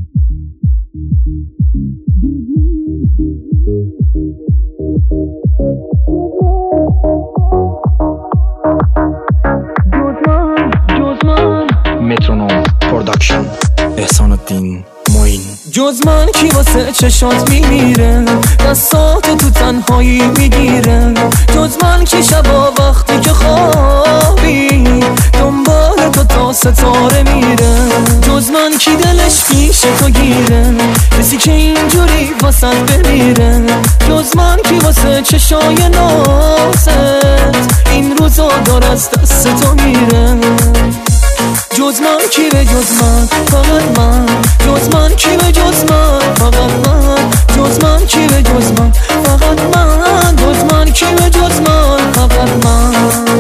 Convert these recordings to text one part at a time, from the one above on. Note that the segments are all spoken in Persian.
مترونوم پروداکشن احسان الدین معین. جز من کی واسه چشات میمیره، دستاتو تو تنهایی میگیره. جز من کی شبا وقتی که خوابی دنبال تو تا ستاره میره. جز من کی دلش پیش تو گیره، کسی که اینجوری واسه بمیره. جز من کی واسه چشای نازت این روزا دار از دست تو میره. جز من کی به جز من فقط من، جز من کی به جز من فقط من، جز من کی به جز من فقط من، جز من کی به جز من فقط من.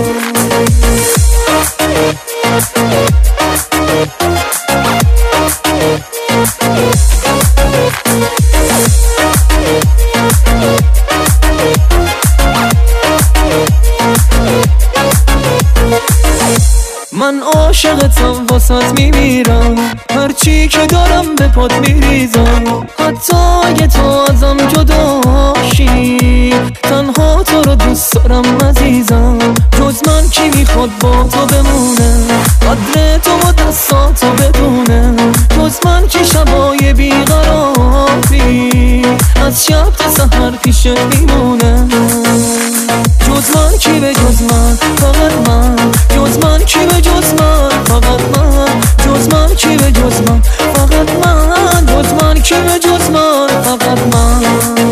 من عاشقتم واسط میمیرم، هرچی که دارم به پات میریزم. حتی اگه تو ازم جداشی تنها تو رو دوست دارم عزیزم. جز من کی میخواد با تو بمونه، قدر تو با دستاتو بدونه. جز من کی شبای بیقراری از شب تا سحر پیشت میمونه. جز من کی به جز من فقط من، جز من کی به جز من فقط من، جز من کی به جز من فقط من، جز من کی به جز من فقط من.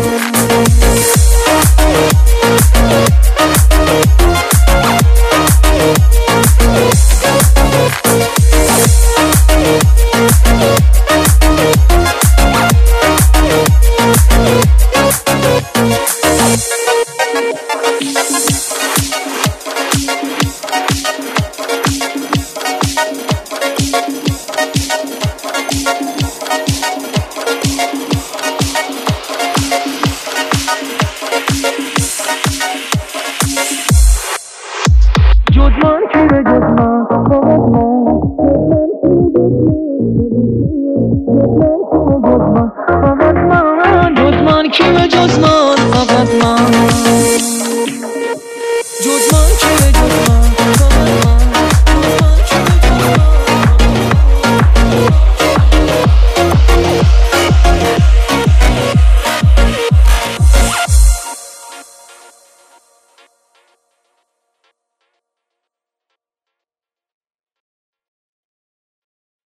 جز من کی به جز من فقط من، جز من کی به